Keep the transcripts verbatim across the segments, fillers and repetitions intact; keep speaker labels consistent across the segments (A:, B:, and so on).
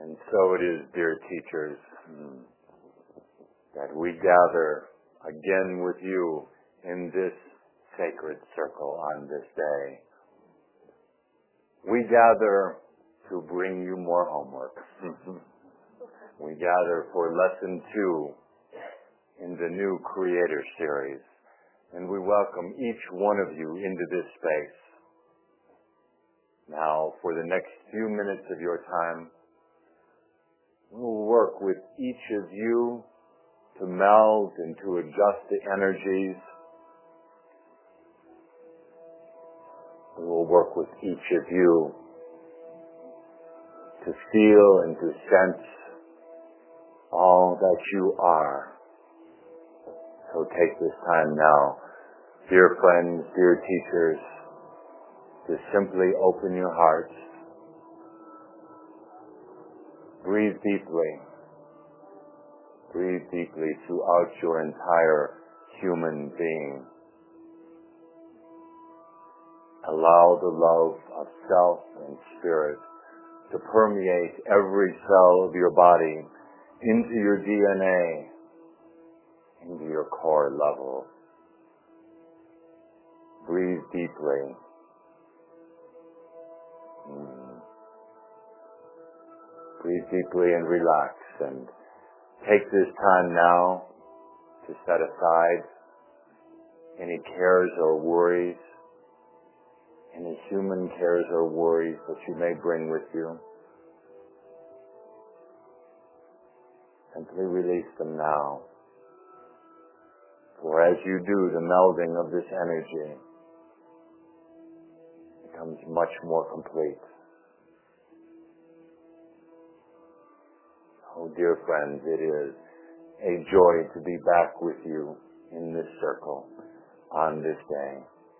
A: And so it is, dear teachers, that we gather again with you in this sacred circle on this day. We gather to bring you more homework. We gather for lesson two in the new Creator series. And we welcome each one of you into this space. Now, for the next few minutes of your time, we'll work with each of you to meld and to adjust the energies. We will work with each of you to feel and to sense all that you are. So take this time now, dear friends, dear teachers, to simply open your hearts. Breathe deeply. Breathe deeply throughout your entire human being. Allow the love of self and spirit to permeate every cell of your body into your D N A, into your core level. Breathe deeply. Mm. Breathe deeply and relax, and take this time now to set aside any cares or worries, any human cares or worries that you may bring with you. Simply release them now. For as you do, the melding of this energy becomes much more complete. Oh, dear friends, it is a joy to be back with you in this circle on this day.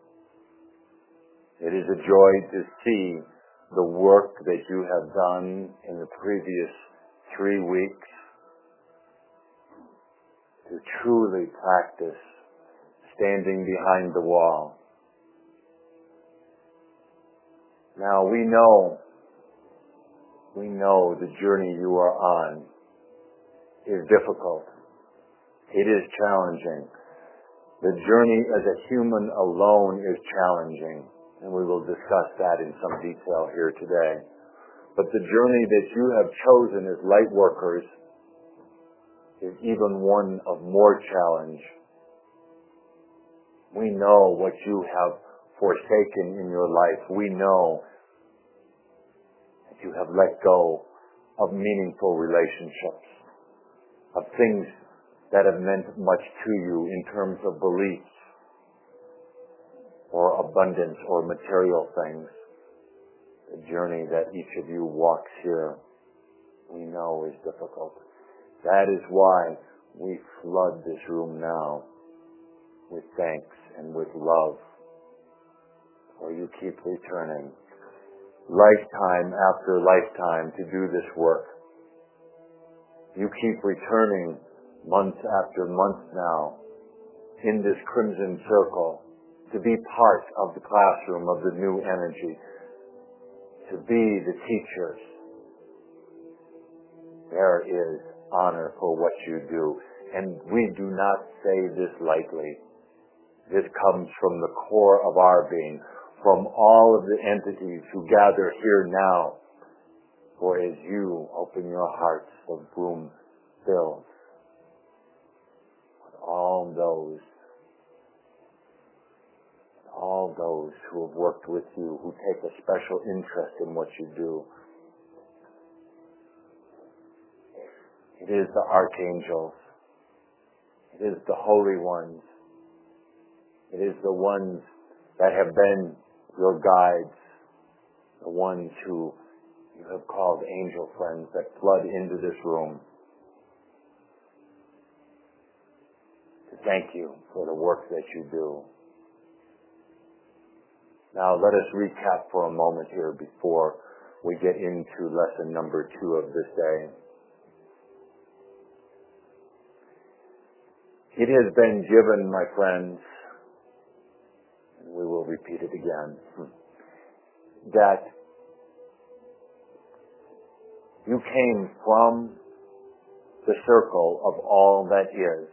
A: It is a joy to see the work that you have done in the previous three weeks to truly practice standing behind the wall. Now we know, we know the journey you are on is difficult. It is challenging. The journey as a human alone is challenging, and we will discuss that in some detail here today. But the journey that you have chosen as light workers is even one of more challenge. We know what you have forsaken in your life. We know that you have let go of meaningful relationships, of things that have meant much to you in terms of beliefs or abundance or material things. The journey that each of you walks here, we know is difficult. That is why we flood this room now with thanks and with love. For you keep returning lifetime after lifetime to do this work. You keep returning month after month now in this crimson circle to be part of the classroom of the new energy, to be the teachers. There is honor for what you do, and we do not say this lightly. This comes from the core of our being, from all of the entities who gather here now. For as you open your hearts, the room fills with all those, all those who have worked with you, who take a special interest in what you do. It is the archangels. It is the holy ones. It is the ones that have been your guides, the ones who you have called angel friends that flood into this room to thank you for the work that you do. Now let us recap for a moment here before we get into lesson number two of this day. It has been given, my friends, and we will repeat it again, that You came from the circle of all that is.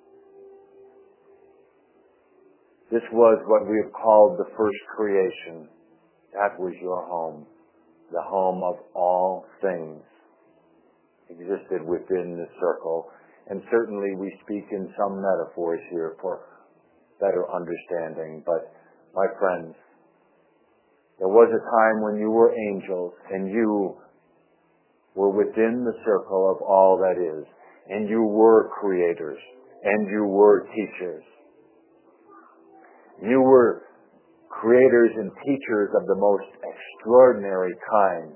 A: This was what we have called the first creation. That was your home. The home of all things existed within the circle. And certainly we speak in some metaphors here for better understanding. But my friends, there was a time when you were angels and you were within the circle of all that is. And you were creators. And you were teachers. You were creators and teachers of the most extraordinary kind.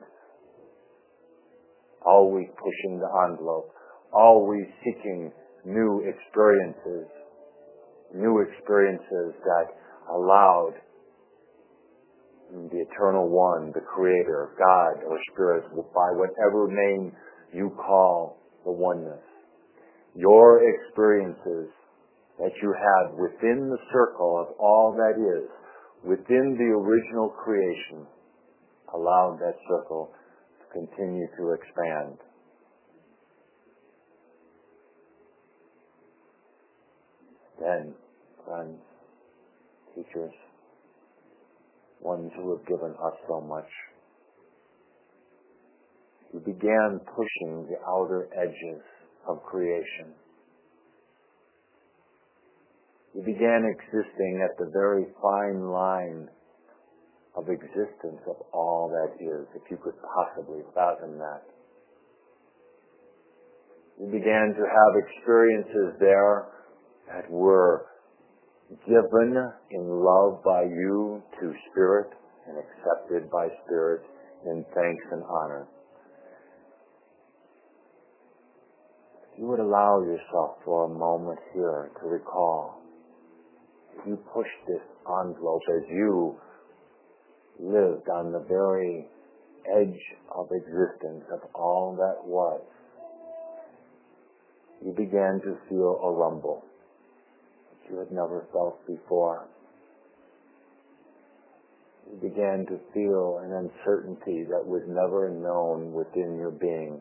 A: Always pushing the envelope. Always seeking new experiences. New experiences that allowed the Eternal One, the Creator, God, or Spirit, by whatever name you call the oneness. Your experiences that you had within the circle of all that is, within the original creation, allowed that circle to continue to expand. Then, friends, teachers, ones who have given us so much, you began pushing the outer edges of creation. You began existing at the very fine line of existence of all that is, if you could possibly fathom that. You began to have experiences there that were given in love by you to Spirit and accepted by Spirit in thanks and honor. If you would allow yourself for a moment here to recall, you pushed this envelope as you lived on the very edge of existence of all that was. You began to feel a rumble that you had never felt before. You began to feel an uncertainty that was never known within your being.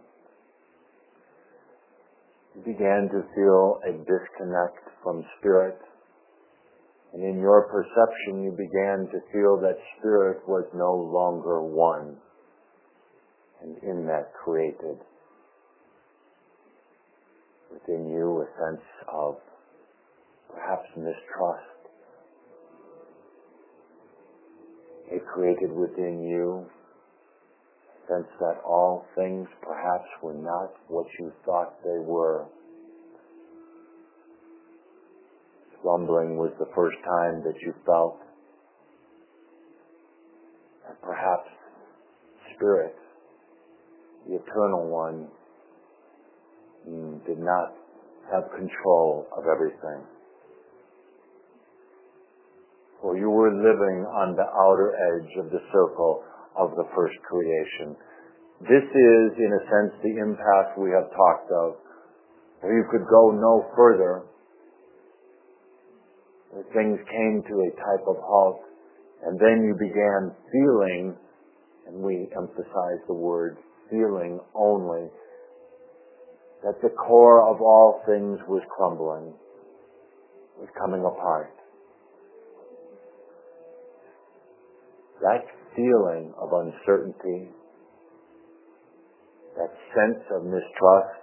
A: You began to feel a disconnect from Spirit. And in your perception, you began to feel that Spirit was no longer one. And in that created within you a sense of perhaps mistrust. It created within you a sense that all things perhaps were not what you thought they were. Rumbling was the first time that you felt that perhaps Spirit, the Eternal One, did not have control of everything. For you were living on the outer edge of the circle of the first creation. This is, in a sense, the impasse we have talked of, where you could go no further. Things came to a type of halt, and then you began feeling, and we emphasize the word feeling only, that the core of all things was crumbling, was coming apart. That feeling of uncertainty, that sense of mistrust,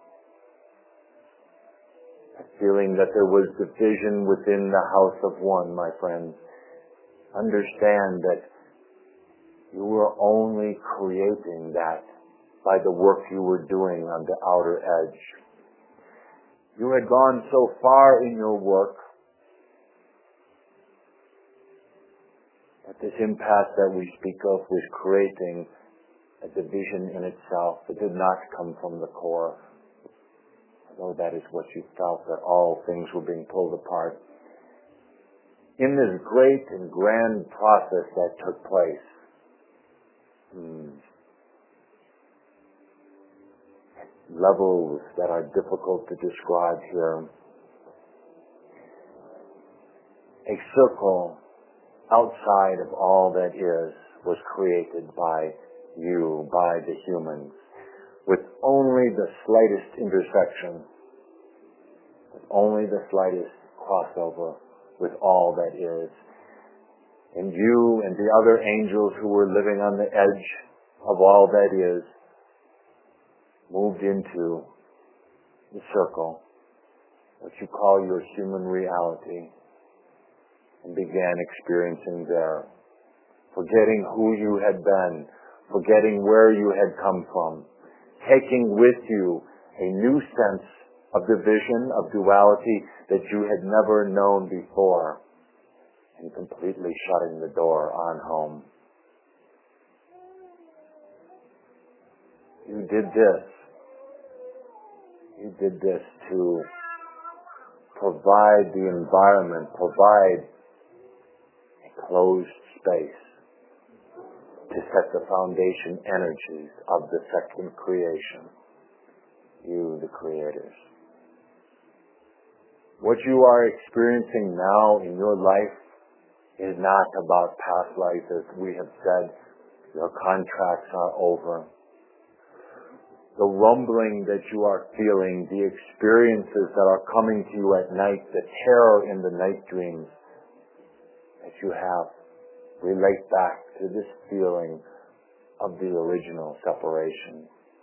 A: feeling that there was division within the house of one, my friends. Understand that you were only creating that by the work you were doing on the outer edge. You had gone so far in your work that this impasse that we speak of was creating a division in itself. It did not come from the core. Though that is what you felt, that all things were being pulled apart. In this great and grand process that took place, hmm, levels that are difficult to describe here, a circle outside of all that is was created by you, by the humans, with only the slightest intersection, with only the slightest crossover with all that is. And you and the other angels who were living on the edge of all that is moved into the circle, what you call your human reality, and began experiencing there, forgetting who you had been, forgetting where you had come from, taking with you a new sense of division, of duality that you had never known before, and completely shutting the door on home. You did this. You did this to provide the environment, provide a closed space to set the foundation energies of the second creation, you, the creators. What you are experiencing now in your life is not about past life, as we have said. Your contracts are over. The rumbling that you are feeling, the experiences that are coming to you at night, the terror in the night dreams that you have, relate back to this feeling of the original separation.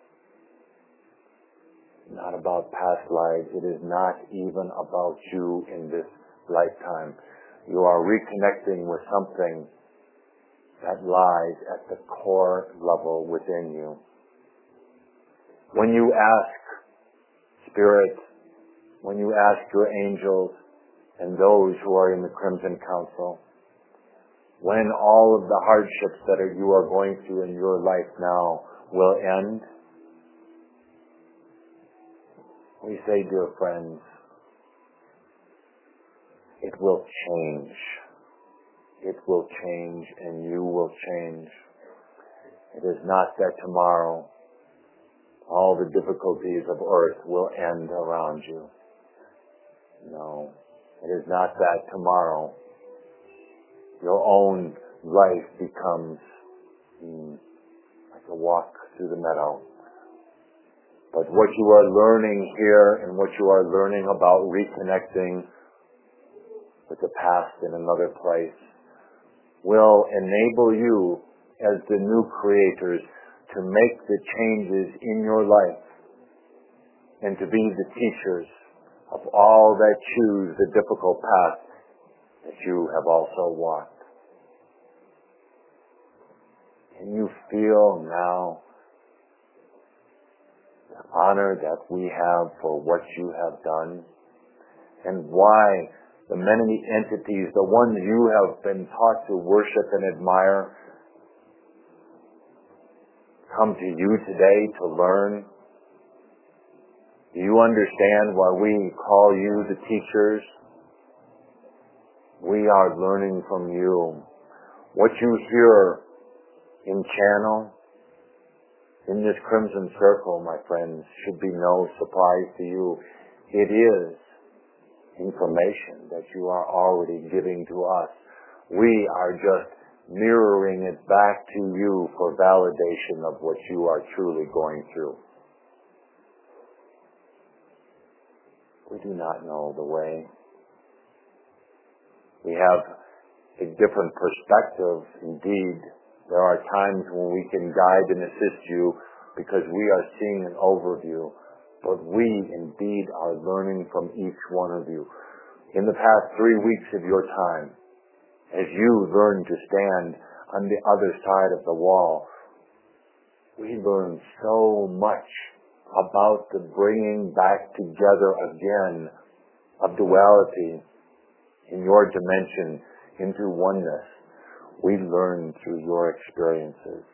A: Not about past lives. It is not even about you in this lifetime. You are reconnecting with something that lies at the core level within you. When you ask Spirit, when you ask your angels and those who are in the Crimson Council, when all of the hardships that are, you are going through in your life now will end, we say, dear friends, it will change. It will change, and you will change. It is not that tomorrow all the difficulties of earth will end around you. No. It is not that tomorrow your own life becomes mm, like a walk through the meadow. But what you are learning here and what you are learning about reconnecting with the past in another place will enable you as the new creators to make the changes in your life and to be the teachers of all that choose the difficult path that you have also walked. Can you feel now the honor that we have for what you have done and why the many entities, the ones you have been taught to worship and admire, come to you today to learn? Do you understand why we call you the teachers? We are learning from you. What you hear in channel, in this Crimson Circle, my friends, should be no surprise to you. It is information that you are already giving to us. We are just mirroring it back to you for validation of what you are truly going through. We do not know the way. We have a different perspective. Indeed, there are times when we can guide and assist you because we are seeing an overview. But we indeed are learning from each one of you. In the past three weeks of your time, as you learn to stand on the other side of the wall, we learned so much about the bringing back together again of duality in your dimension into oneness. We learned through your experiences.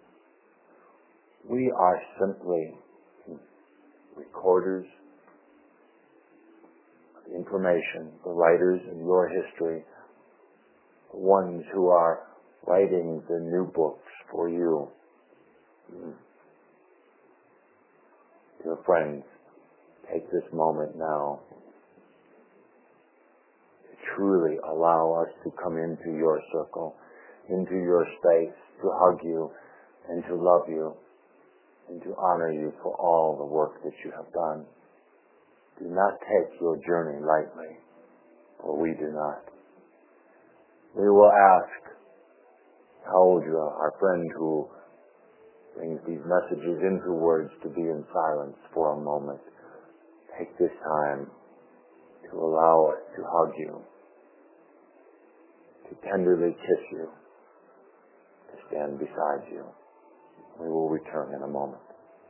A: We are simply recorders of information, the writers in your history, the ones who are writing the new books for you. Dear friends, take this moment now to truly allow us to come into your circle, into your space, to hug you and to love you and to honor you for all the work that you have done. Do not take your journey lightly, for we do not. We will ask Kaudra, our friend who brings these messages into words, to be in silence for a moment. Take this time to allow us to hug you, to tenderly kiss you, to stand beside you. We will return in a moment.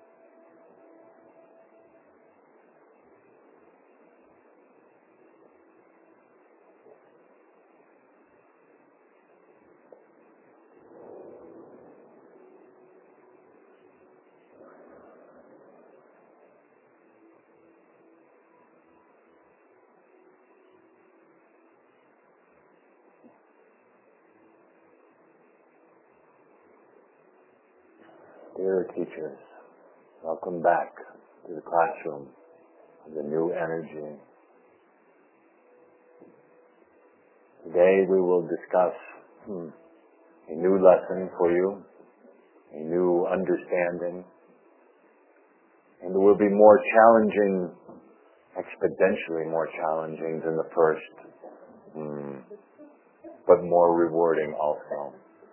A: Dear teachers, welcome back to the classroom of the new energy. Today we will discuss hmm, a new lesson for you, a new understanding, and it will be more challenging, exponentially more challenging than the first, hmm, but more rewarding also.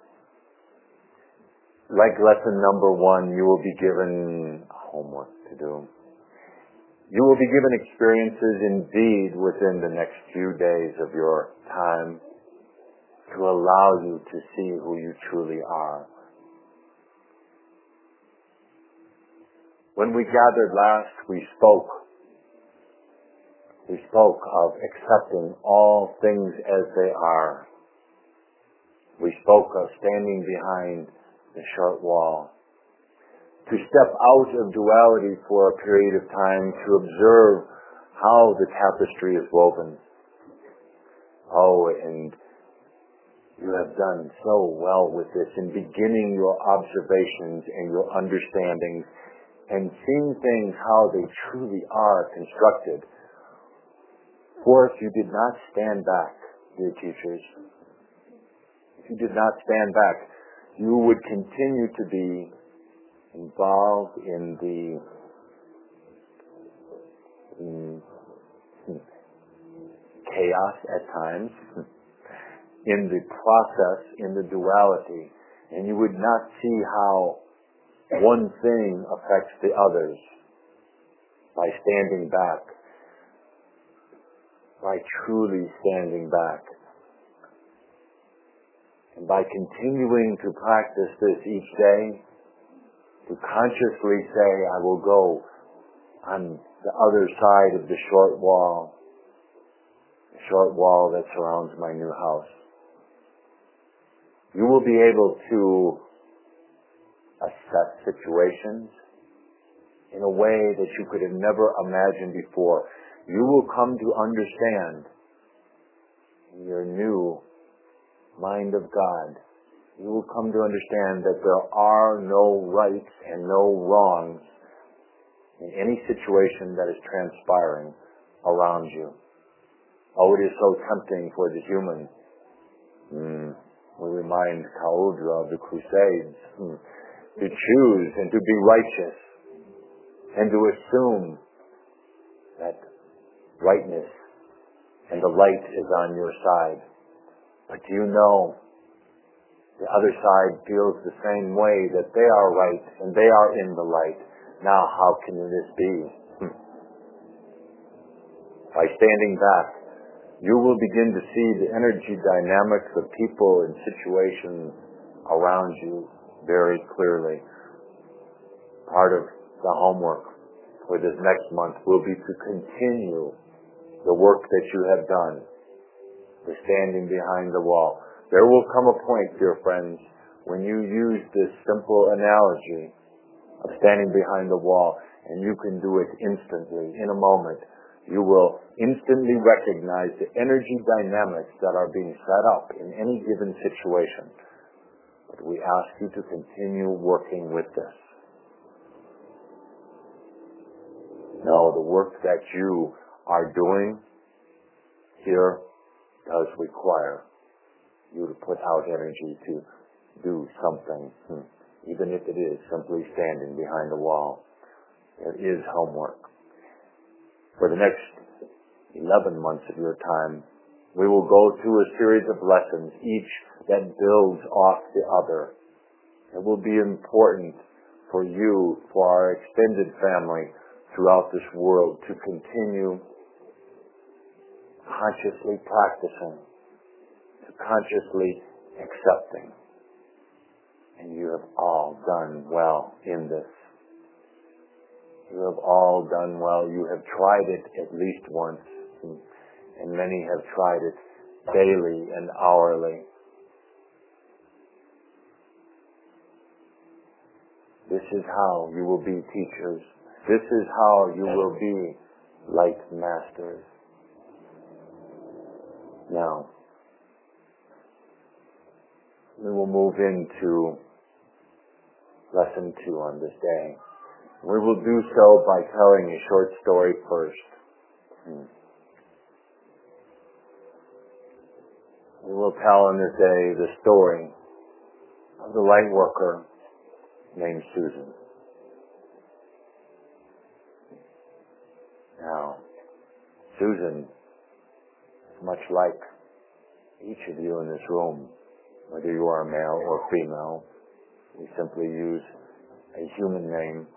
A: Like lesson number one, you will be given homework to do. You will be given experiences indeed within the next few days of your time to allow you to see who you truly are. When we gathered last, we spoke. We spoke of accepting all things as they are. We spoke of standing behind the short wall, to step out of duality for a period of time to observe how the tapestry is woven. Oh, and you have done so well with this in beginning your observations and your understandings and seeing things how they truly are constructed. For if you did not stand back, dear teachers, if you did not stand back, you would continue to be involved in the in, in chaos at times, in the process, in the duality, and you would not see how one thing affects the others by standing back, by truly standing back. And by continuing to practice this each day, to consciously say, I will go on the other side of the short wall, the short wall that surrounds my new house. You will be able to assess situations in a way that you could have never imagined before. You will come to understand in your new mind of God, you will come to understand that there are no rights and no wrongs in any situation that is transpiring around you. Oh, it is so tempting for the human. Mm. We remind Kaudra of the Crusades mm. to choose and to be righteous and to assume that rightness and the light is on your side. But do you know, the other side feels the same way, that they are right and they are in the light. Now how can this be? Hmm. By standing back, you will begin to see the energy dynamics of people and situations around you very clearly. Part of the homework for this next month will be to continue the work that you have done. For standing behind the wall. There will come a point, dear friends, when you use this simple analogy of standing behind the wall, and you can do it instantly, in a moment. You will instantly recognize the energy dynamics that are being set up in any given situation. But we ask you to continue working with this. No, the work that you are doing here does require you to put out energy to do something. even if it is simply standing behind a wall. There is homework. For the next eleven months of your time, we will go through a series of lessons, each that builds off the other. It will be important for you, for our extended family throughout this world, to continue consciously practicing, to consciously accepting. And you have all done well in this. You have all done well. You have tried it at least once, and, and many have tried it daily and hourly. This is how you will be teachers. This is how you will be light masters. Now, we will move into lesson two on this day. We will do so by telling a short story first. Hmm. We will tell on this day the story of the light worker named Susan. Now, Susan, much like each of you in this room, whether you are male or female, we simply use a human name.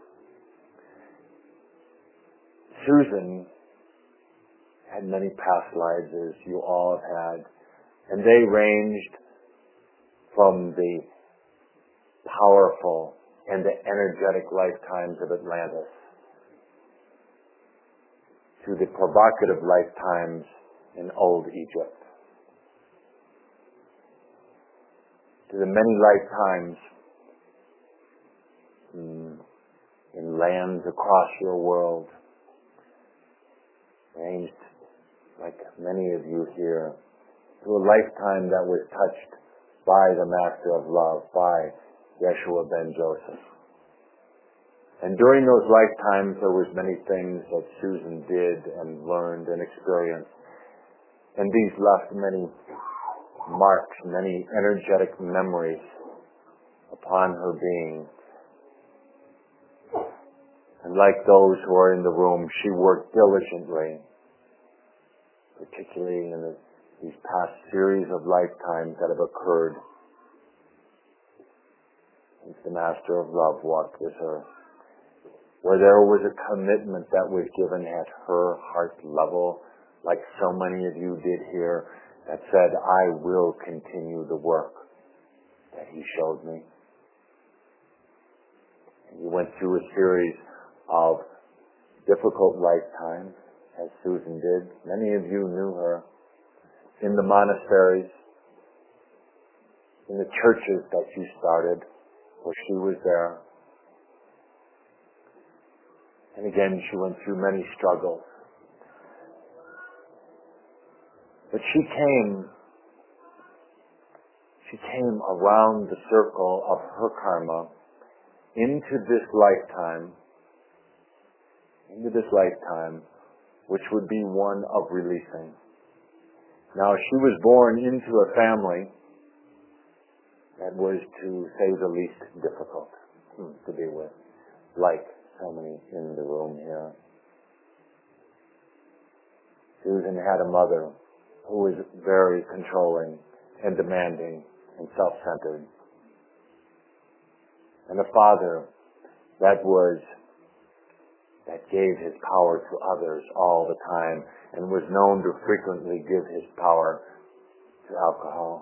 A: Susan had many past lives, as you all have had, and they ranged from the powerful and the energetic lifetimes of Atlantis to the provocative lifetimes in old Egypt, to the many lifetimes in, in lands across your world, ranged, like many of you here, to a lifetime that was touched by the Master of Love, by Yeshua ben Joseph. And during those lifetimes, there was many things that Susan did and learned and experienced. And these left many marks, many energetic memories upon her being. And like those who are in the room, she worked diligently, particularly in the, these past series of lifetimes that have occurred since the Master of Love walked with her, where there was a commitment that was given at her heart level, like so many of you did here, that said, I will continue the work that he showed me. And you went through a series of difficult lifetimes, as Susan did. Many of you knew her in the monasteries, in the churches that you started, where she was there. And again, she went through many struggles. But she came, she came around the circle of her karma into this lifetime, into this lifetime, which would be one of releasing. Now, she was born into a family that was, to say the least, difficult to be with, like so many in the room here. Susan had a mother who was very controlling and demanding and self-centered, and a father that was that gave his power to others all the time and was known to frequently give his power to alcohol.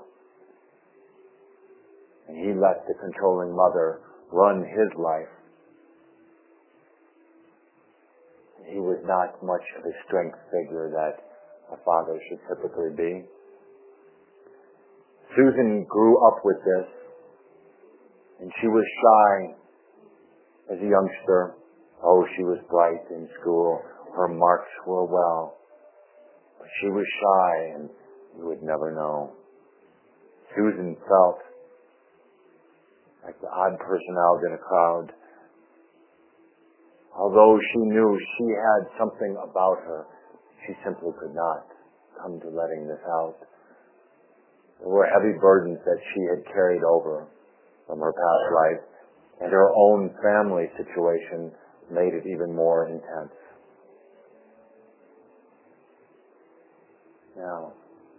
A: And he let the controlling mother run his life. He was not much of a strength figure that a father should typically be. Susan grew up with this, and she was shy as a youngster. Oh, she was bright in school. Her marks were well. But she was shy, and you would never know. Susan felt like the odd person out in a crowd. Although she knew she had something about her, she simply could not come to letting this out. There were heavy burdens that she had carried over from her past life, And her own family situation made it even more intense. Now,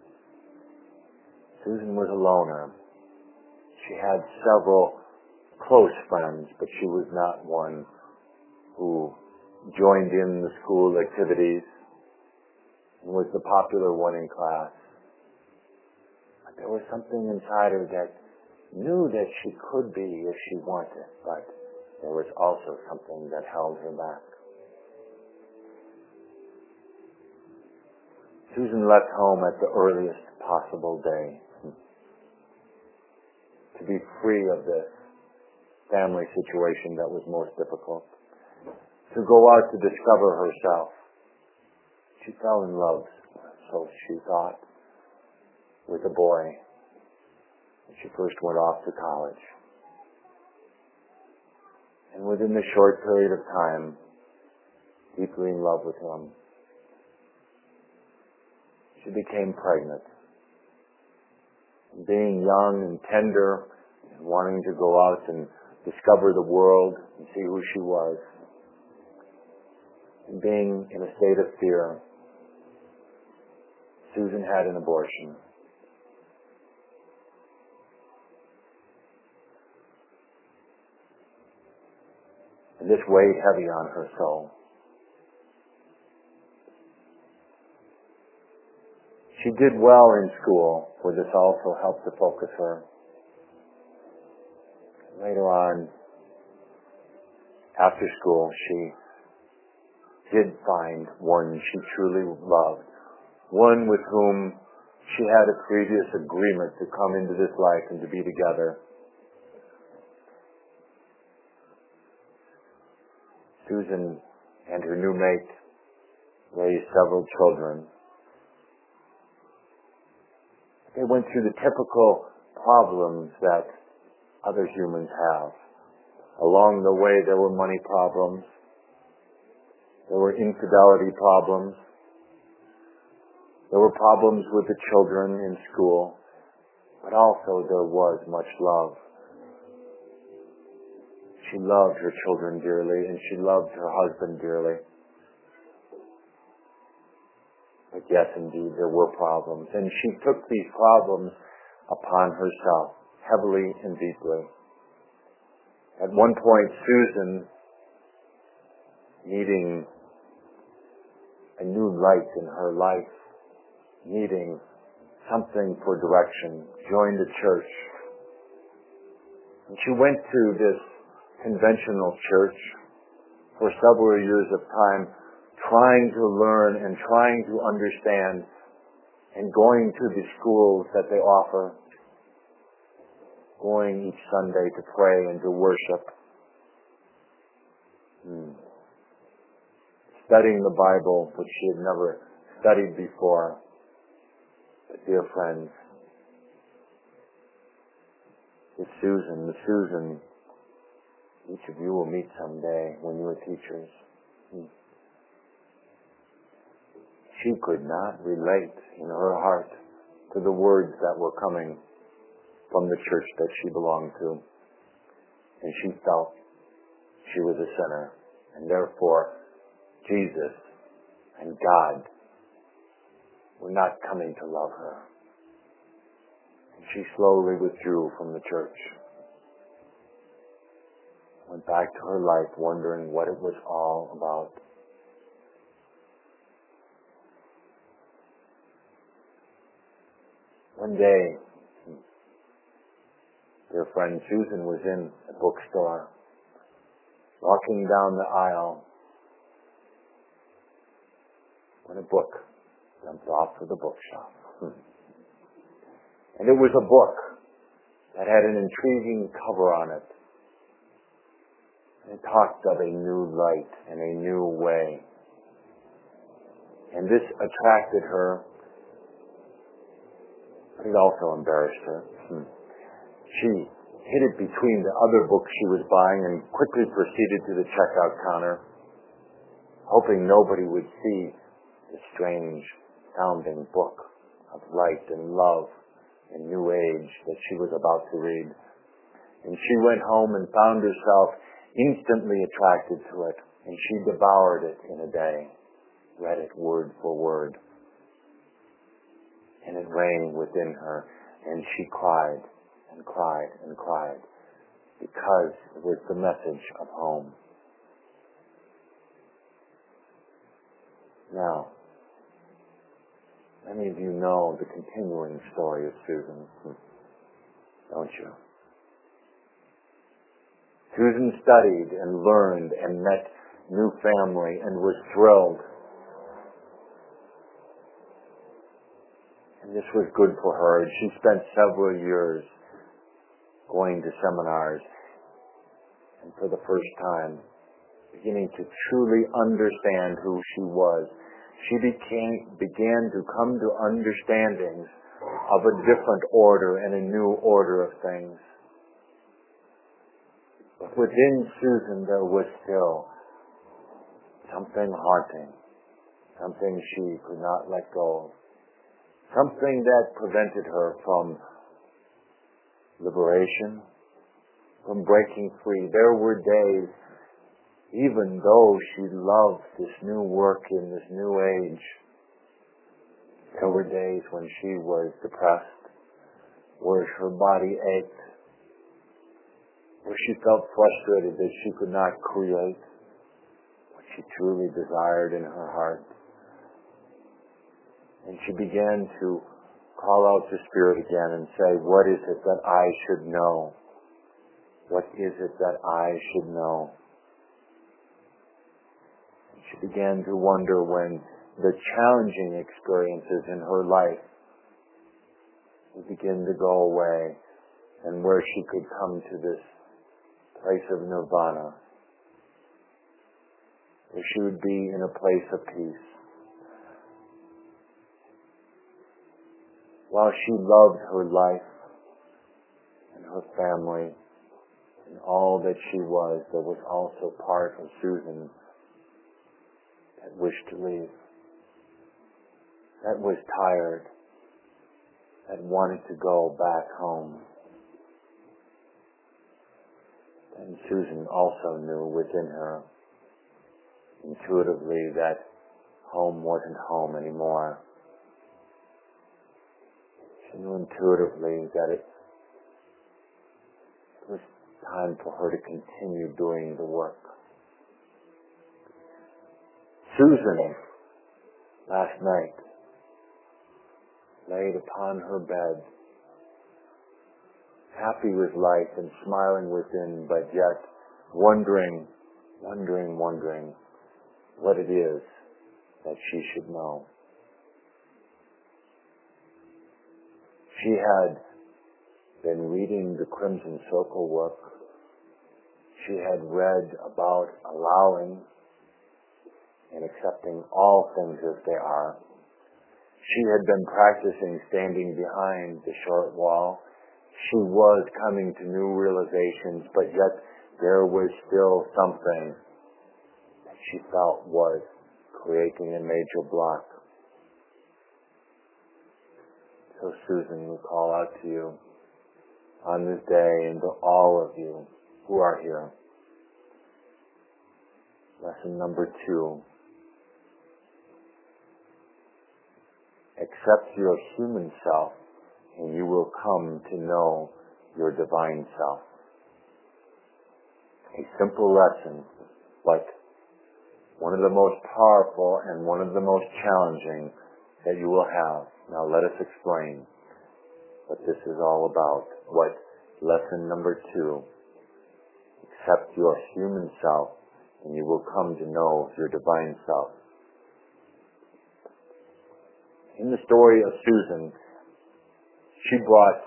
A: Susan was a loner. She had several close friends, but she was not one who joined in the school activities and was the popular one in class. But there was something inside her that knew that she could be if she wanted, but there was also something that held her back. Susan left home at the earliest possible day to be free of this family situation that was most difficult, to go out to discover herself. She fell in love, so she thought, with a boy when she first went off to college. And within a short period of time, deeply in love with him, she became pregnant. Being young and tender and wanting to go out and discover the world and see who she was, and being in a state of fear, Susan had an abortion. And this weighed heavy on her soul. She did well in school, for this also helped to focus her. Later on, after school, she did find one she truly loved, one with whom she had a previous agreement to come into this life and to be together. Susan and her new mate raised several children. They went through the typical problems that other humans have. Along the way, there were money problems. There were infidelity problems. There were problems with the children in school. But also there was much love. She loved her children dearly, and she loved her husband dearly. But yes, indeed, there were problems. And she took these problems upon herself, heavily and deeply. At one point, Susan, needing a new light in her life, needing something for direction, joined a church. And she went to this conventional church for several years of time, trying to learn and trying to understand, and going to the schools that they offer, going each Sunday to pray and to worship, hmm. studying the Bible, which she had never studied before. But dear friends, it's Susan, the Susan each of you will meet someday when you are teachers. Hmm. She could not relate in her heart to the words that were coming from the church that she belonged to. And she felt she was a sinner. And therefore, Jesus and God were not coming to love her. And she slowly withdrew from the church. Went back to her life wondering what it was all about. One day, dear friend Susan was in a bookstore, walking down the aisle, when a book jumped off of the bookshop. And it was a book that had an intriguing cover on it. And it talked of a new light and a new way. And this attracted her, but it also embarrassed her. Hmm. She hid it between the other books she was buying and quickly proceeded to the checkout counter, hoping nobody would see the strange sounding book of light and love and new age that she was about to read. And she went home and found herself instantly attracted to it. And she devoured it in a day, read it word for word. And it rang within her. And she cried and cried and cried because it was the message of home. Now, many of you know the continuing story of Susan, don't you? Susan studied and learned and met new family and was thrilled. And this was good for her. And she spent several years going to seminars and for the first time beginning to truly understand who she was. She became, began to come to understandings of a different order and a new order of things. But within Susan there was still something haunting, something she could not let go of, something that prevented her from liberation, from breaking free. There were days, even though she loved this new work in this new age, there were days when she was depressed, where her body ached, where she felt frustrated that she could not create what she truly desired in her heart. And she began to call out to Spirit again and say, what is it that I should know? What is it that I should know? And she began to wonder when the challenging experiences in her life would begin to go away and where she could come to this place of nirvana, where she would be in a place of peace. While she loved her life and her family and all that she was, there was also part of Susan that wished to leave, that was tired, that wanted to go back home. And Susan also knew within her intuitively that home wasn't home anymore. She knew intuitively that it was time for her to continue doing the work. Susan, last night, laid upon her bed, happy with life and smiling within, but yet wondering, wondering, wondering what it is that she should know. She had been reading the Crimson Circle work. She had read about allowing and accepting all things as they are. She had been practicing standing behind the short wall. She was coming to new realizations, but yet there was still something that she felt was creating a major block. So Susan, we call out to you on this day and to all of you who are here. Lesson number two. Accept your human self and you will come to know your divine self. A simple lesson, but one of the most powerful and one of the most challenging that you will have. Now let us explain what this is all about. What lesson number two, accept your human self and you will come to know your divine self. In the story of Susan, she brought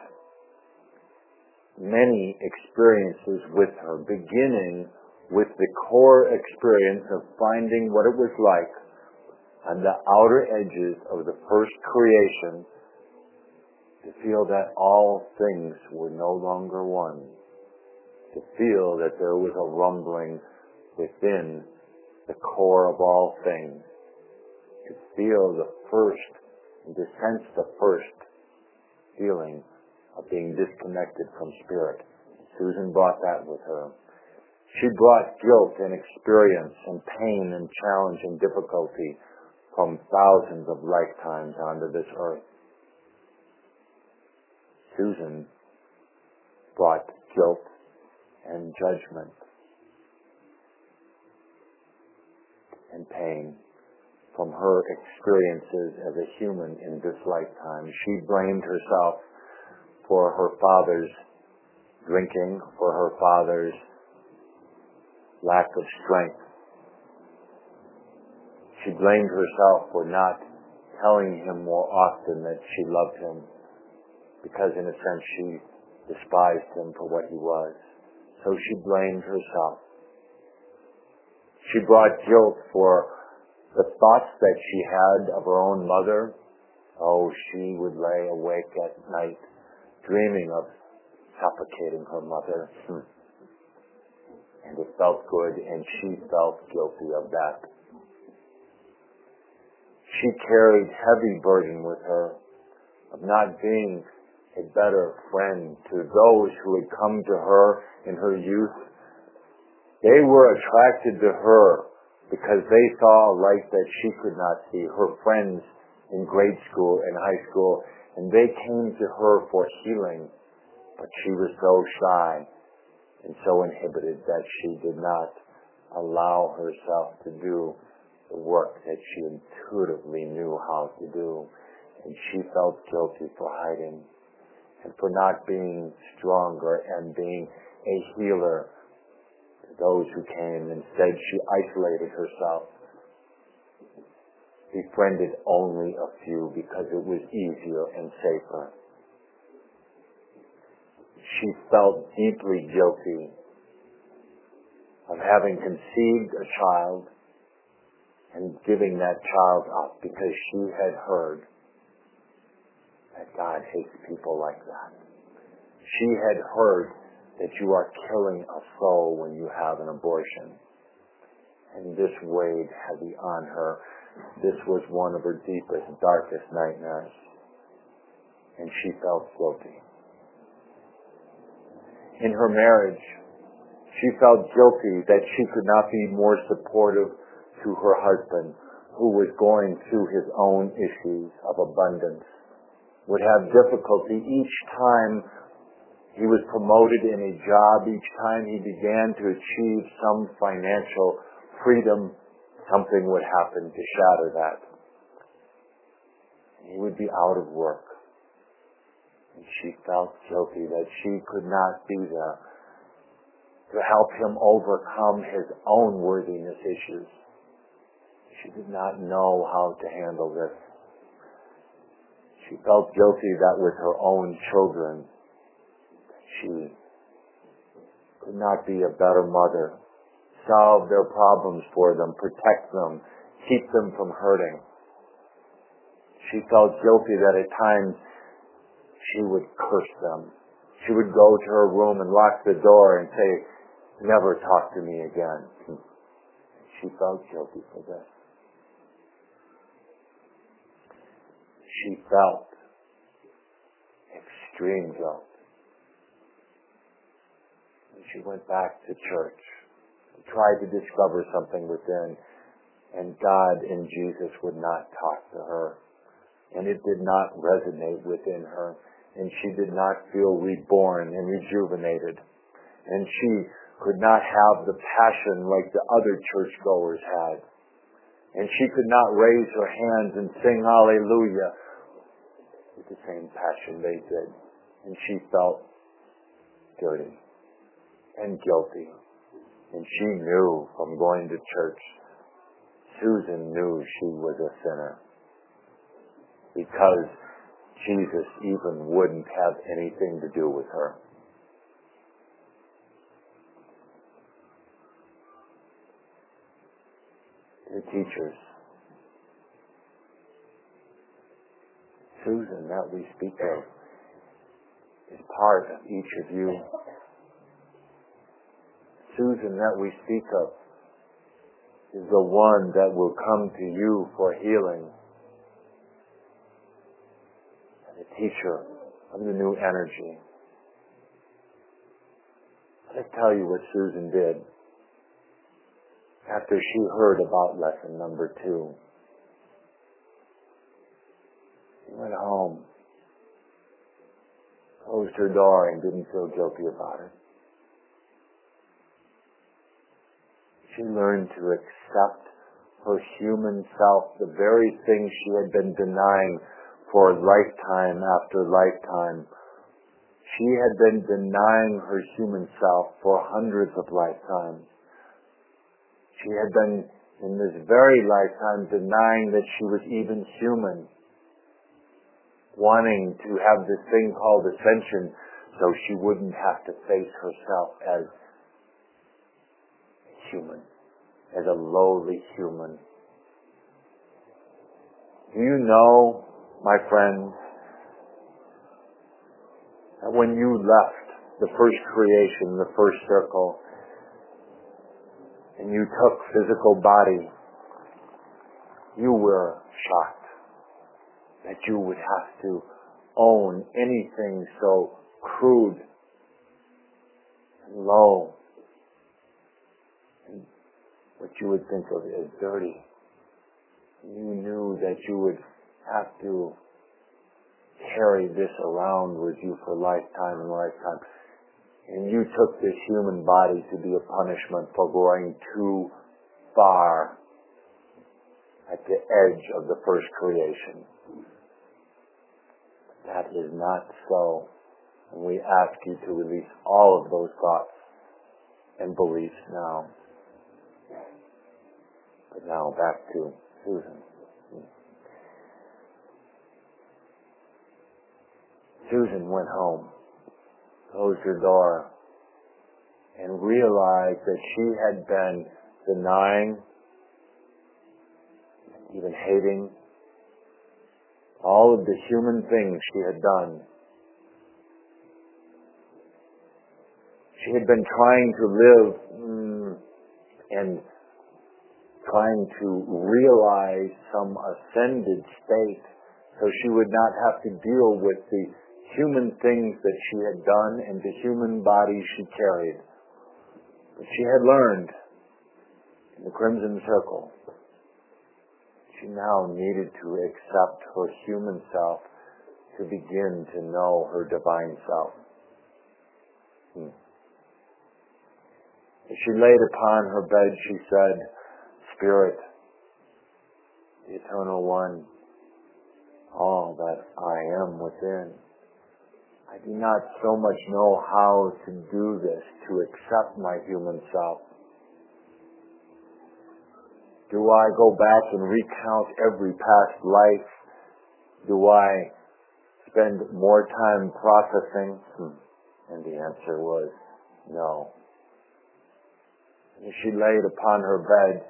A: many experiences with her, beginning with the core experience of finding what it was like on the outer edges of the first creation to feel that all things were no longer one, to feel that there was a rumbling within the core of all things, to feel the first, and to sense the first feeling of being disconnected from spirit. Susan brought that with her. She brought guilt and experience and pain and challenge and difficulty from thousands of lifetimes onto this earth. Susan brought guilt and judgment and pain from her experiences as a human in this lifetime. She blamed herself for her father's drinking, for her father's lack of strength. She blamed herself for not telling him more often that she loved him, because in a sense she despised him for what he was. So she blamed herself. She brought guilt for the thoughts that she had of her own mother. Oh, she would lay awake at night dreaming of suffocating her mother. Hmm. And it felt good, and she felt guilty of that. She carried heavy burden with her of not being a better friend to those who had come to her in her youth. They were attracted to her because they saw a light that she could not see, her friends in grade school and high school, and they came to her for healing, but she was so shy and so inhibited that she did not allow herself to do the work that she intuitively knew how to do. And she felt guilty for hiding and for not being stronger and being a healer to those who came. Instead, she isolated herself, befriended only a few because it was easier and safer. She felt deeply guilty of having conceived a child and giving that child up because she had heard that God hates people like that. She had heard that you are killing a soul when you have an abortion. And this weighed heavy on her. This was one of her deepest, darkest nightmares. And she felt guilty. In her marriage, she felt guilty that she could not be more supportive to her husband, who was going through his own issues of abundance, would have difficulty each time he was promoted in a job, each time he began to achieve some financial freedom, something would happen to shatter that. He would be out of work. And she felt guilty that she could not be there to help him overcome his own worthiness issues. She did not know how to handle this. She felt guilty that with her own children, she could not be a better mother, solve their problems for them, protect them, keep them from hurting. She felt guilty that at times she would curse them. She would go to her room and lock the door and say, "Never talk to me again." She felt guilty for this. She felt extreme guilt. And she went back to church, tried to discover something within, and God and Jesus would not talk to her. And it did not resonate within her. And she did not feel reborn and rejuvenated. And she could not have the passion like the other churchgoers had. And she could not raise her hands and sing hallelujah with the same passion they did. And she felt dirty and guilty. And she knew from going to church, Susan knew she was a sinner. Because Jesus even wouldn't have anything to do with her. The teachers, Susan that we speak of is part of each of you. Susan that we speak of is the one that will come to you for healing. And the teacher of the new energy. Let's tell you what Susan did after she heard about lesson number two. She went home, closed her door, and didn't feel guilty about it. She learned to accept her human self, the very thing she had been denying for lifetime after lifetime. She had been denying her human self for hundreds of lifetimes. She had been, in this very lifetime, denying that she was even human, wanting to have this thing called ascension so she wouldn't have to face herself as human, as a lowly human. Do you know, my friends, that when you left the first creation, the first circle, and you took physical body, you were shocked that you would have to own anything so crude and low, and what you would think of as dirty. You knew that you would have to carry this around with you for lifetime and lifetime. And you took this human body to be a punishment for going too far at the edge of the first creation. That is not so. And we ask you to release all of those thoughts and beliefs now. But now back to Susan. Susan went home, closed her door, and realized that she had been denying, even hating, all of the human things she had done. She had been trying to live mm, and trying to realize some ascended state so she would not have to deal with the human things that she had done and the human body she carried. But she had learned in the Crimson Circle. She now needed to accept her human self to begin to know her divine self. Hmm. As she laid upon her bed, she said, Spirit, the Eternal One, all that I am within, I do not so much know how to do this, to accept my human self. Do I go back and recount every past life? Do I spend more time processing? Hmm. And the answer was no. As she laid upon her bed,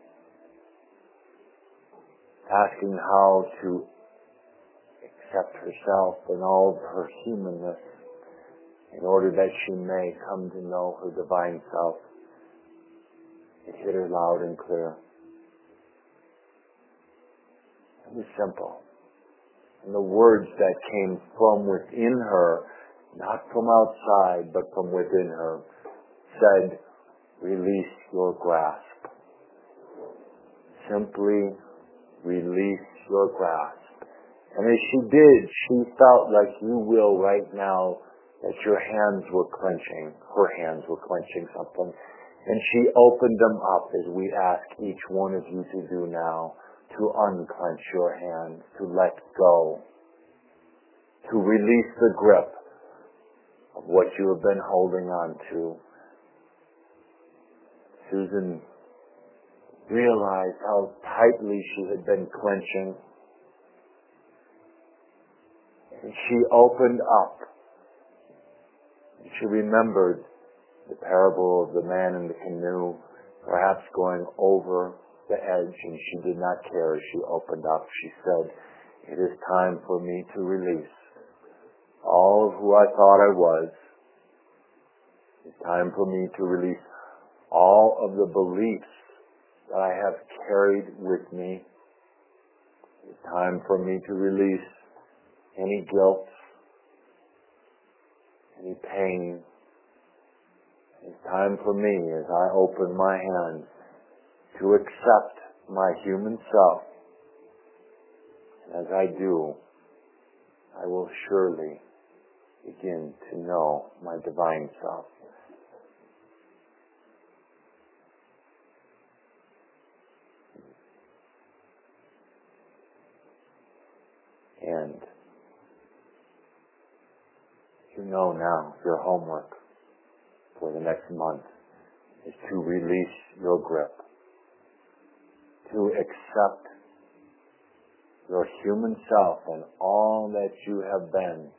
A: asking how to accept herself and all of her humanness in order that she may come to know her divine self, it hit her loud and clear. It was simple. And the words that came from within her, not from outside, but from within her, said, release your grasp. Simply release your grasp. And as she did, she felt like you will right now, that your hands were clenching. Her hands were clenching something. And she opened them up as we ask each one of you to do now, to unclench your hands, to let go, to release the grip of what you have been holding on to. Susan realized how tightly she had been clenching. And she opened up. And she remembered the parable of the man in the canoe, perhaps going over the edge, and she did not care. As she opened up, she said, it is time for me to release all of who I thought I was. It's time for me to release all of the beliefs that I have carried with me. It's time for me to release any guilt, any pain, It's time for me, as I open my hands, to accept my human self. As I do, I will surely begin to know my divine self. And you know now your homework for the next month is to release your grip, to accept your human self and all that you have been,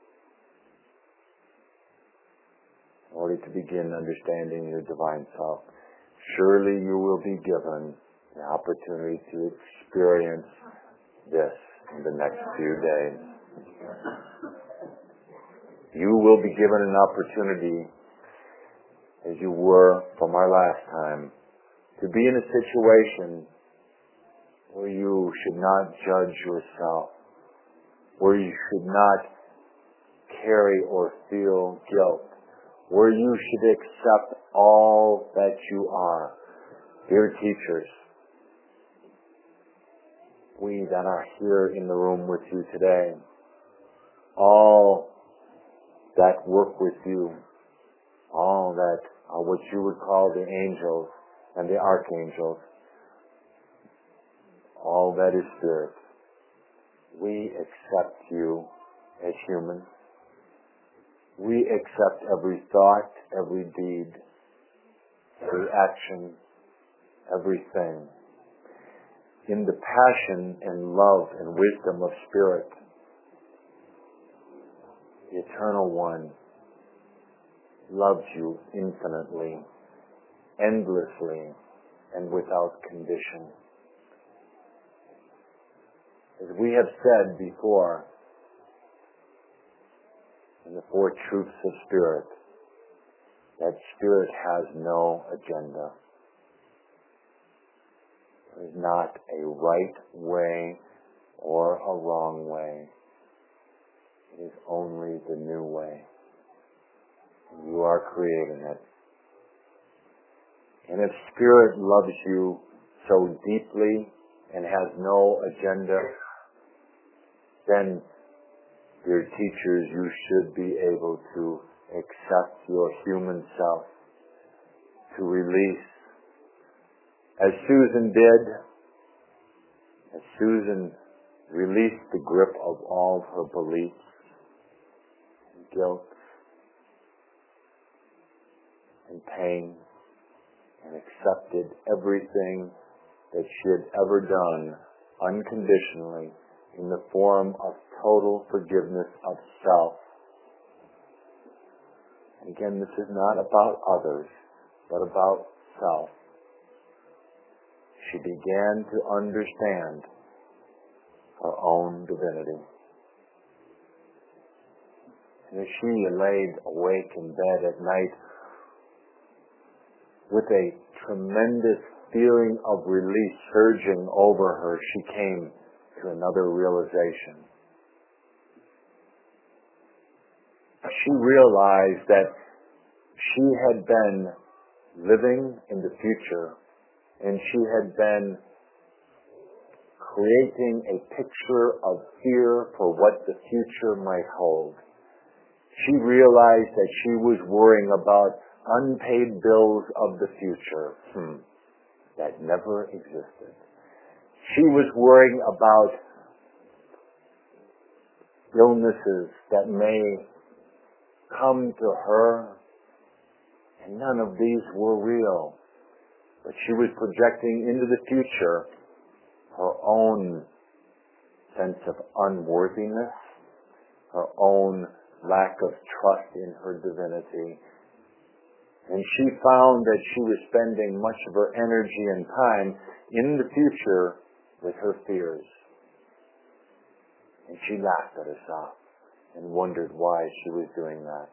A: in order to begin understanding your divine self. Surely you will be given the opportunity to experience this in the next few days. You will be given an opportunity, as you were from our last time, to be in a situation where you should not judge yourself, where you should not carry or feel guilt, where you should accept all that you are. Dear teachers, we that are here in the room with you today, all that work with you, all that are what you would call the angels and the archangels, all that is spirit, we accept you as human. We accept every thought, every deed, every action, everything. In the passion and love and wisdom of spirit, the Eternal One loves you infinitely, endlessly, and without condition. As we have said before, in the Four Truths of Spirit, that spirit has no agenda. There is not a right way or a wrong way. It is only the new way. You are creating it. And if spirit loves you so deeply and has no agenda, then, dear teachers, you should be able to accept your human self, to release. As Susan did, as Susan released the grip of all of her beliefs, guilt, and pain, and accepted everything that she had ever done unconditionally in the form of total forgiveness of self. And again, this is not about others, but about self. She began to understand her own divinity. And as she laid awake in bed at night with a tremendous feeling of release surging over her, she came to another realization. She realized that she had been living in the future, and she had been creating a picture of fear for what the future might hold. She realized that she was worrying about unpaid bills of the future hmm, that never existed. She was worrying about illnesses that may come to her, and none of these were real. But she was projecting into the future her own sense of unworthiness, her own lack of trust in her divinity. And she found that she was spending much of her energy and time in the future with her fears. And she laughed at herself and wondered why she was doing that.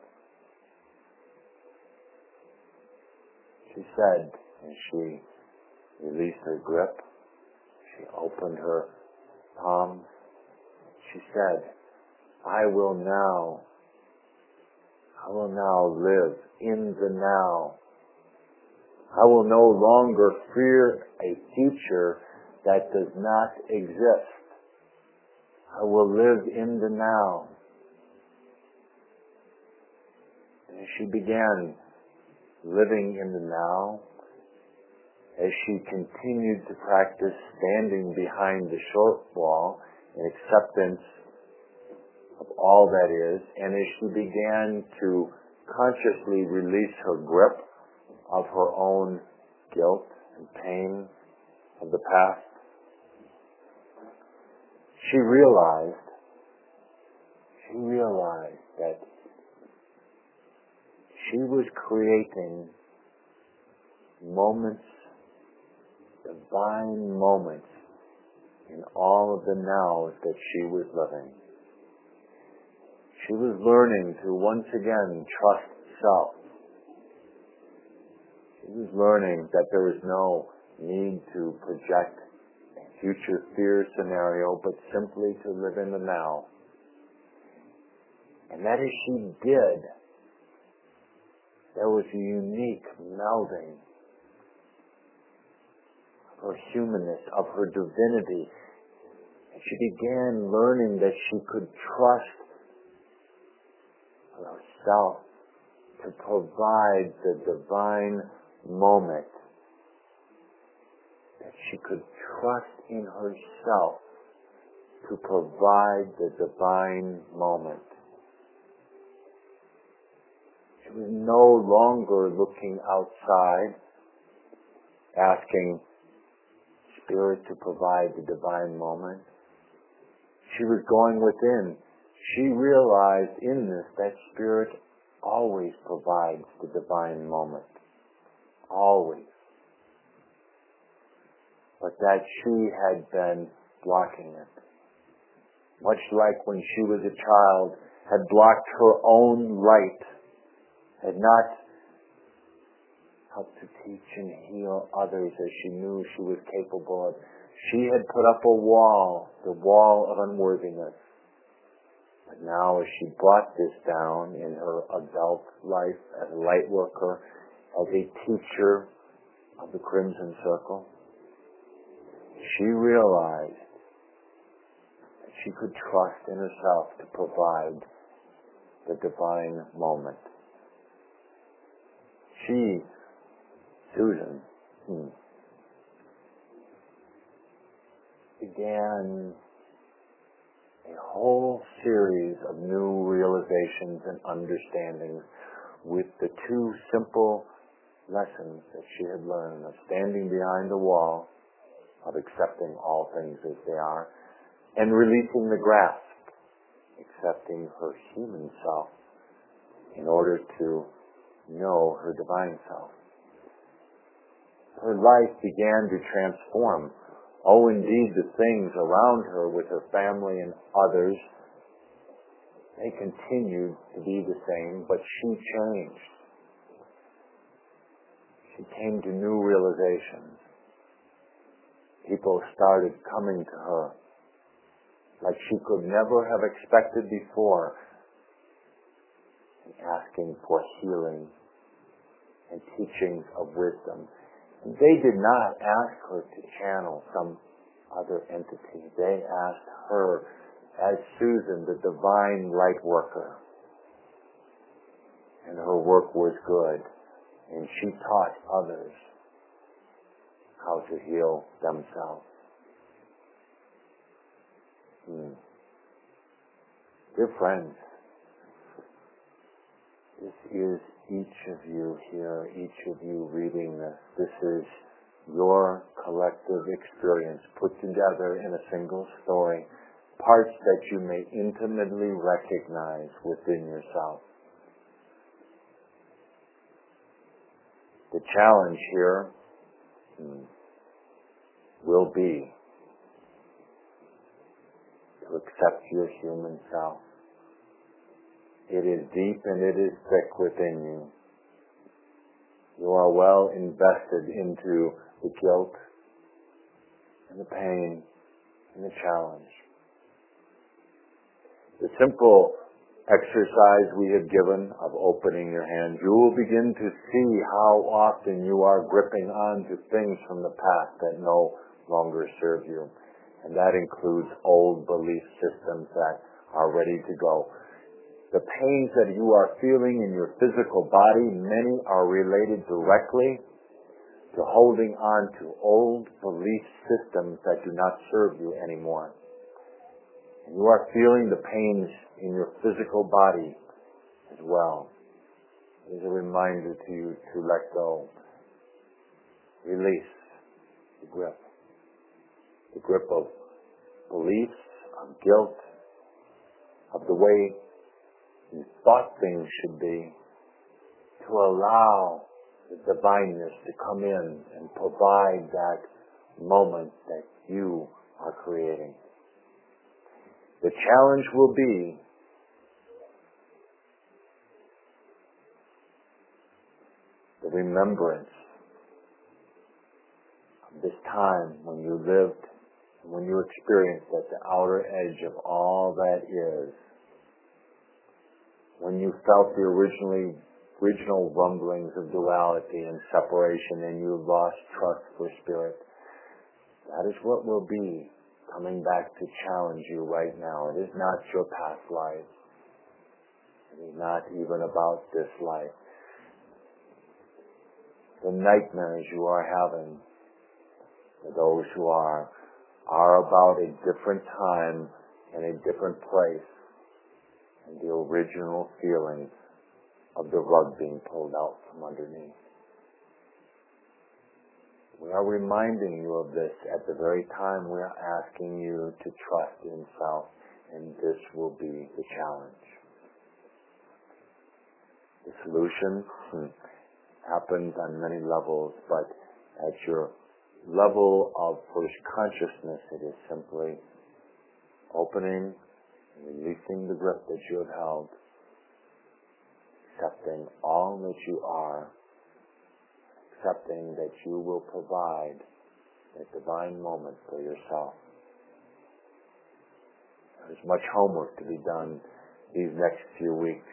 A: She said, as she released her grip, she opened her palms, she said, I will now, I will now live in the now I will no longer fear a future that does not exist. I will live in the now. And as she began living in the now, as she continued to practice standing behind the short wall in acceptance of all that is, and as she began to consciously release her grip of her own guilt and pain of the past, she realized, she realized that she was creating moments, divine moments, in all of the nows that she was living. She was learning to once again trust self. She was learning that there was no need to project a future fear scenario, but simply to live in the now. And that as she did, there was a unique melding of her humanness, of her divinity. And she began learning that she could trust herself to provide the divine moment. That she could trust in herself to provide the divine moment. She was no longer looking outside, asking Spirit to provide the divine moment. She was going within. She realized in this that Spirit always provides the divine moment. Always. But that she had been blocking it. Much like when she was a child, had blocked her own light, had not helped to teach and heal others as she knew she was capable of. She had put up a wall, the wall of unworthiness. But now as she brought this down in her adult life as a light worker, as a teacher of the Crimson Circle, she realized that she could trust in herself to provide the divine moment. She, Susan, hmm, began a whole series of new realizations and understandings with the two simple lessons that she had learned of standing behind the wall, of accepting all things as they are, and releasing the grasp, accepting her human self in order to know her divine self. Her life began to transform. Oh, indeed, the things around her with her family and others, they continued to be the same, but she changed. She came to new realizations. People started coming to her like she could never have expected before, and asking for healing and teachings of wisdom. They did not ask her to channel some other entity. They asked her as Susan, the divine light worker. And her work was good. And she taught others how to heal themselves. Hmm. Dear friends, this is each of you here, each of you reading this. This is your collective experience put together in a single story, parts that you may intimately recognize within yourself. The challenge here hmm, will be to accept your human self. It is deep and it is thick within you. You are well invested into the guilt and the pain and the challenge. The simple exercise we have given of opening your hand, you will begin to see how often you are gripping onto things from the past that no longer serve you. And that includes old belief systems that are ready to go. The pains that you are feeling in your physical body, many are related directly to holding on to old belief systems that do not serve you anymore. And you are feeling the pains in your physical body as well. It is a reminder to you to let go. Release the grip. The grip of beliefs, of guilt, of the way you thought things should be, to allow the divineness to come in and provide that moment that you are creating. The challenge will be the remembrance of this time when you lived, when you experienced at the outer edge of all that is, when you felt the originally original rumblings of duality and separation and you lost trust for spirit. That is what will be coming back to challenge you right now. It is not your past life. It is not even about this life. The nightmares you are having, for those who are, are about a different time and a different place and the original feelings of the rug being pulled out from underneath. We are reminding you of this at the very time we are asking you to trust in self, and this will be the challenge. The solution hmm, happens on many levels, but at your level of first consciousness, it is simply opening and releasing the grip that you have held, accepting all that you are, accepting that you will provide a divine moment for yourself. There's much homework to be done these next few weeks.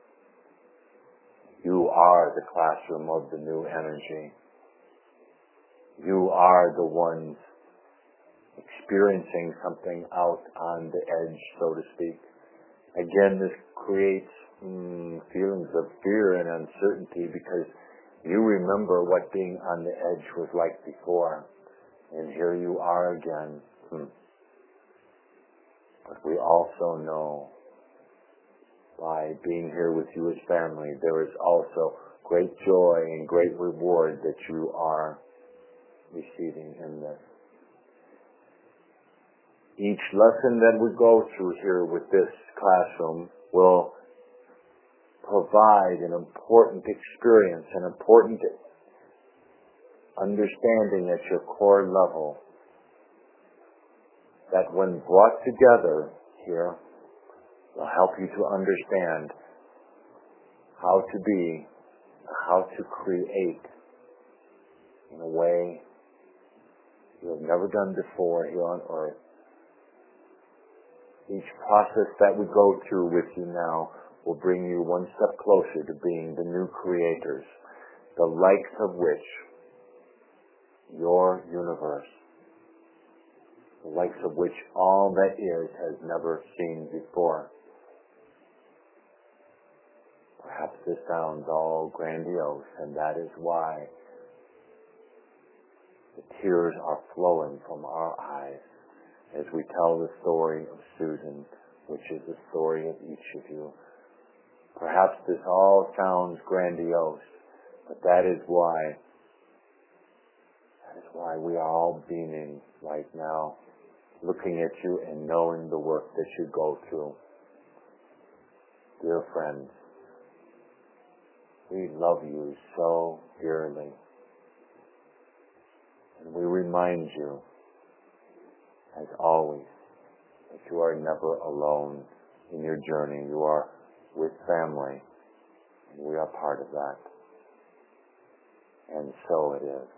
A: You are the classroom of the new energy. You are the ones experiencing something out on the edge, so to speak. Again, this creates mm, feelings of fear and uncertainty because you remember what being on the edge was like before. And here you are again. Hmm. But we also know by being here with you as family, there is also great joy and great reward that you are receiving in this. Each lesson that we go through here with this classroom will provide an important experience, an important understanding at your core level that when brought together here will help you to understand how to be, how to create in a way you have never done before here on earth. Each process that we go through with you now will bring you one step closer to being the new creators, the likes of which your universe, the likes of which all that is has never seen before. Perhaps this sounds all grandiose, and that is why the tears are flowing from our eyes as we tell the story of Susan, which is the story of each of you. Perhaps this all sounds grandiose, but that is why, that is why we are all beaming right now, looking at you and knowing the work that you go through. Dear friends, we love you so dearly. And we remind you, as always, that you are never alone in your journey. You are with family, and we are part of that. And so it is.